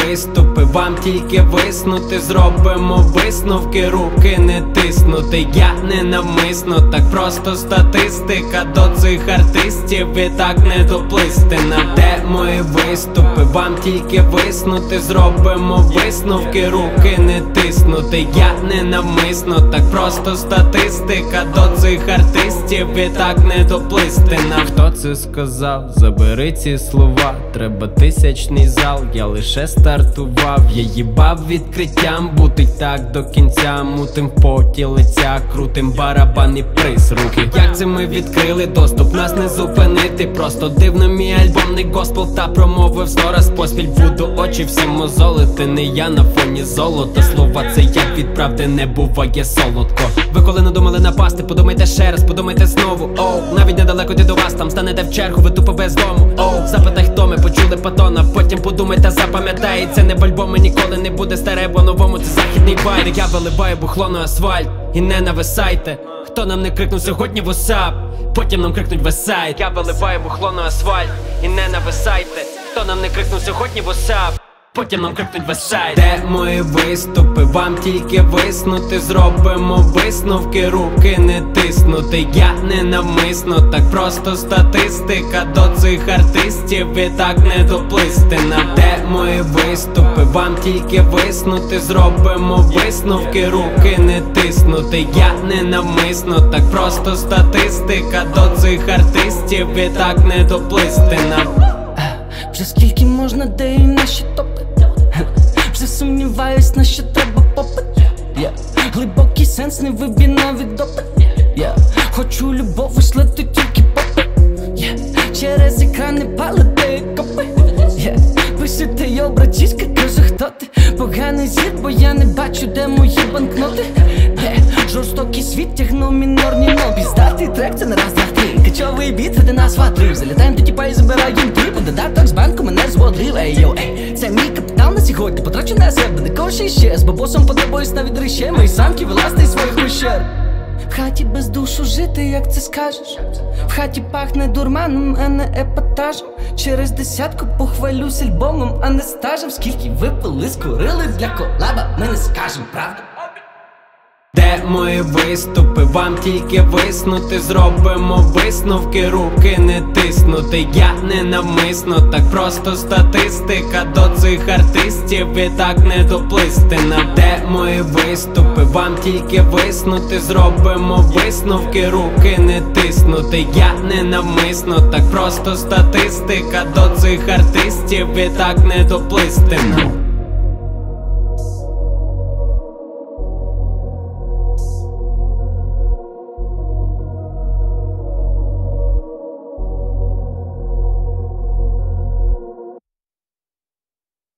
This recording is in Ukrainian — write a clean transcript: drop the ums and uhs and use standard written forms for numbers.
виступи, вам тільки виснути. Зробимо висновки, руки не тиснути. Я не навмисно, так просто статистика. До цих артистів і так не доплисти нам. Де мої виступи, вам тільки виснути. Зробимо висновки, руки не тиснути. Я не навмисно, так просто статистика. До цих артистів і так не доплисти нам. Хто це сказав? Забери ці слова. Треба тисячний зал, я лише стартував. Я їбав відкриттям, бути так до кінця. Мутим в поті лиця, крутим барабан і приз руки. Як це ми відкрили доступ, нас не зупинити. Просто дивно, мій альбомний госпел та промовив 100 раз поспіль. Буду очі всім мозолити, не я на фоні золота. Слова це як від правди не буває солодко. Ви коли не думали напасти, подумайте ще раз, подумайте знову. Оу, навіть недалеко йде до вас, там станете в чергу, ви тупо без дому. Оу, запитай хто ми, почули патона, потім подумайте, запам'ятається. Не в альбомі ніколи не буде старе, по-новому це західний байк. Я виливаю бухло на асфальт і не нависайте. Хто нам не крикнув сьогодні в WhatsApp, потім нам крикнуть весайт. Я виливаю бухло на асфальт і не нависайте. Хто нам не крикнув сьогодні в WhatsApp, потім нам крикнуть весайт. Де мої виступи, вам тільки виснути. Зробимо висновки, руки не тиснути. Я не навмисно, так просто статистика. До цих артистів і так не доплисти нам. Де мої виступи, вам тільки виснути. Зробимо висновки, руки не тиснути. Я не навмисно, так просто статистика. До цих артистів і так не доплисти нам. Вже скільки можна, де і наші топи. Вже сумніваюсь, на що треба попит. Глибокий сенс, не вибір навіть допит. Хочу любов, вишлити тільки попит. Через екрани палити копи. Пишете, йо, братішка, каже, хто ти? Поганий зір, бо я не бачу, де мої банкноти. Жорстокий світ тягнув мінорні нобі. Здатий трек, це не раз, два, три. Качовий біт, це нас два-три. Залітаєм до тіпа і забираєм типу. Додаток з банку мене зводрив. Ей, це мій капітал на сьогодні. Потрачу на себе, не коші ще. З бабосом подобаюсь на відрище. Мої самки вилазти із своїх пещер. В хаті без душу жити, як це скажеш? В хаті пахне дурманом, а не епатажем. Через десятку похвалюсь альбомом, а не стажем. Скільки випили, скурили для колаба, ми не скажем правду. Де мої виступи, вам тільки виснути. Зробимо висновки, руки не тиснути. Я не навмисно, так просто статистика. До цих артистів і так не доплисти нам. Де мої виступи, вам тільки виснути. Зробимо висновки, руки не тиснути. Я не навмисно, так просто статистика. До цих артистів і так не доплисти нам.